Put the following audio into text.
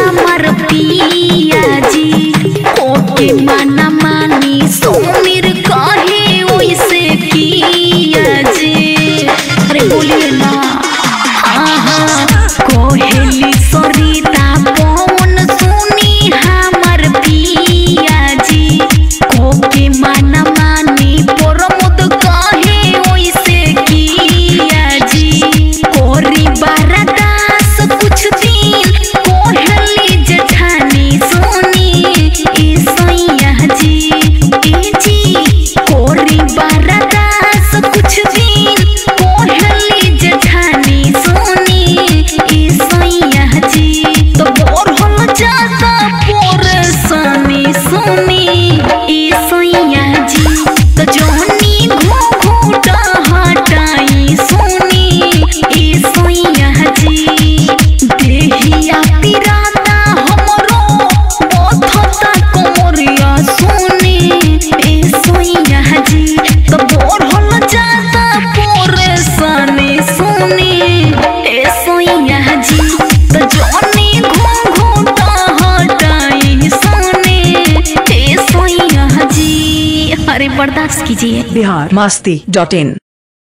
हमार पिया जी ओके माना मानी सोमिर कहे वैसे किया जी। अरे बोलिए ना कोहेली सरिता कौन सुनी हमार पिया जी ओके माना मानी प्रमोद कहे वैसे किया जी। कोरी बारादास कुछ दिन कोहली जेठानी सुनी ए सैया जी ए जी। कोरी बारादास कुछ दिन कोहली जेठानी सुनी ए सैया जी। तो बोर हो जाता परेशानी सुनी ए सैया जी। तो जोनी घूंघूटा हटाई सुनी ए सैया जी। देहिया पिराता हमरो बथता कोमरिया सुनी ए सैया जी। तो बोर हो जाता परेशानी सुनी ए सैया जी। तो जोनी घूंघूटा हटाई सुनी ए सैया जी। अरे बर्दाश्त कीजिए। biharmasti.in